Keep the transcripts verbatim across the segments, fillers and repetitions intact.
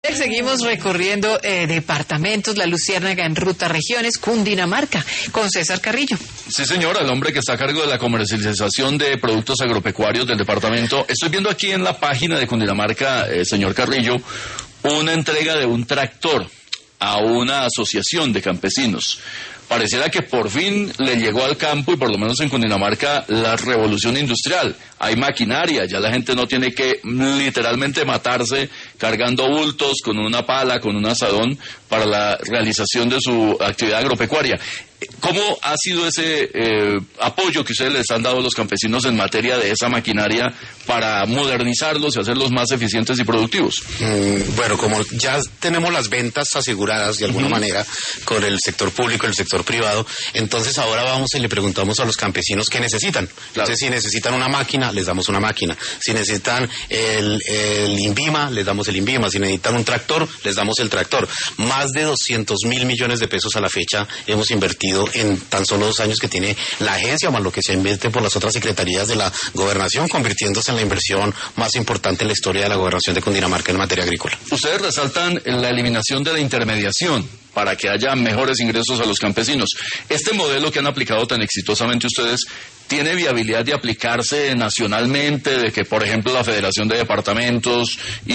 Seguimos recorriendo eh, departamentos, La Luciérnaga en Ruta Regiones, Cundinamarca, con César Carrillo. Sí, señora, el hombre que está a cargo de la comercialización de productos agropecuarios del departamento. Estoy viendo aquí en la página de Cundinamarca, eh, señor Carrillo, una entrega de un tractor a una asociación de campesinos. Pareciera que por fin le llegó al campo, y por lo menos en Cundinamarca, la revolución industrial. Hay maquinaria, ya la gente no tiene que literalmente matarse cargando bultos con una pala, con un asadón, para la realización de su actividad agropecuaria. ¿Cómo ha sido ese eh, apoyo que ustedes les han dado a los campesinos en materia de esa maquinaria para modernizarlos y hacerlos más eficientes y productivos? Mm, bueno, como ya tenemos las ventas aseguradas de alguna uh-huh. manera con el sector público y el sector privado, entonces ahora vamos y le preguntamos a los campesinos qué necesitan. Claro. Entonces, si necesitan una máquina, les damos una máquina. Si necesitan el, el INVIMA, les damos el INVIMA. Si necesitan un tractor, les damos el tractor. Más de doscientos mil millones de pesos a la fecha hemos invertido en tan solo dos años que tiene la agencia, más lo que se invierte por las otras secretarías de la gobernación, convirtiéndose en la inversión más importante en la historia de la gobernación de Cundinamarca en materia agrícola. Ustedes resaltan la eliminación de la intermediación para que haya mejores ingresos a los campesinos. Este modelo que han aplicado tan exitosamente ustedes, ¿tiene viabilidad de aplicarse nacionalmente, de que, por ejemplo, la Federación de Departamentos y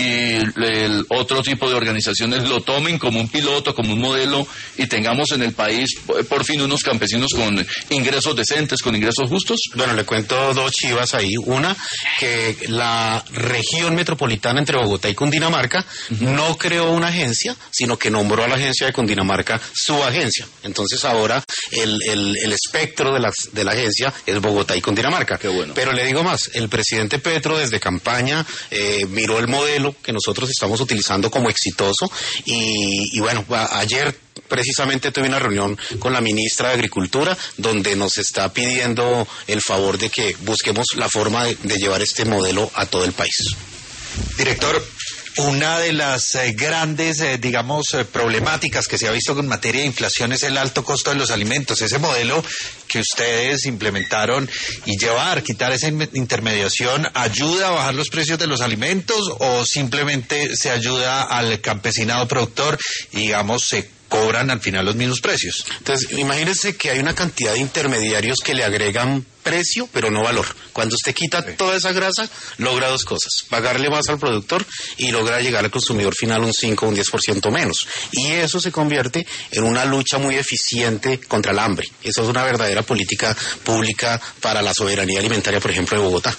el otro tipo de organizaciones lo tomen como un piloto, como un modelo, y tengamos en el país, por fin, unos campesinos con ingresos decentes, con ingresos justos? Bueno, le cuento dos chivas ahí. Una, que la región metropolitana entre Bogotá y Cundinamarca uh-huh. no creó una agencia, sino que nombró a la agencia de Cundinamarca su agencia. Entonces ahora el, el, el espectro de la, de la agencia es Bogotá y Cundinamarca. Qué bueno. Pero le digo más, el presidente Petro desde campaña eh, miró el modelo que nosotros estamos utilizando como exitoso y, y bueno, a, ayer precisamente tuve una reunión con la ministra de Agricultura donde nos está pidiendo el favor de que busquemos la forma de, de llevar este modelo a todo el país. Director, una de las eh, grandes, eh, digamos, eh, problemáticas que se ha visto en materia de inflación es el alto costo de los alimentos. Ese modelo que ustedes implementaron y llevar, quitar esa intermediación, ¿ayuda a bajar los precios de los alimentos o simplemente se ayuda al campesinado productor y, digamos, se cobran al final los mismos precios? Entonces, imagínense que hay una cantidad de intermediarios que le agregan precio, pero no valor. Cuando usted quita sí. toda esa grasa, logra dos cosas: pagarle más al productor y logra llegar al consumidor final un cinco o un diez por ciento menos. Y eso se convierte en una lucha muy eficiente contra el hambre. Eso es una verdadera política pública para la soberanía alimentaria, por ejemplo, de Bogotá.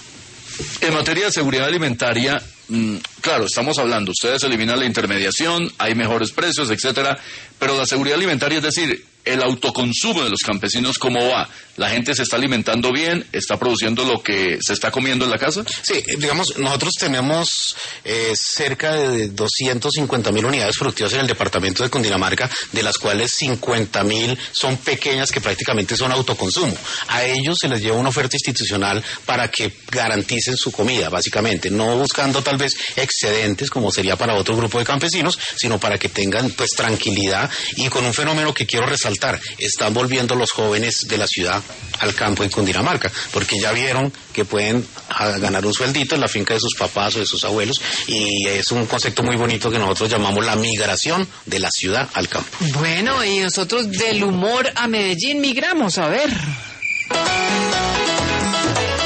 En materia de seguridad alimentaria, mm, claro, estamos hablando, ustedes eliminan la intermediación, hay mejores precios, etcétera, pero la seguridad alimentaria, es decir, el autoconsumo de los campesinos, ¿cómo va? ¿La gente se está alimentando bien? ¿Está produciendo lo que se está comiendo en la casa? Sí, digamos, nosotros tenemos eh, cerca de doscientas cincuenta mil unidades productivas en el departamento de Cundinamarca, de las cuales cincuenta mil son pequeñas, que prácticamente son autoconsumo. A ellos se les lleva una oferta institucional para que garanticen su comida, básicamente, no buscando tal vez excedentes, como sería para otro grupo de campesinos, sino para que tengan pues tranquilidad, y con un fenómeno que quiero resaltar: están volviendo los jóvenes de la ciudad al campo en Cundinamarca, porque ya vieron que pueden ganar un sueldito en la finca de sus papás o de sus abuelos, y es un concepto muy bonito que nosotros llamamos la migración de la ciudad al campo. Bueno, y nosotros del humor a Medellín migramos, a ver...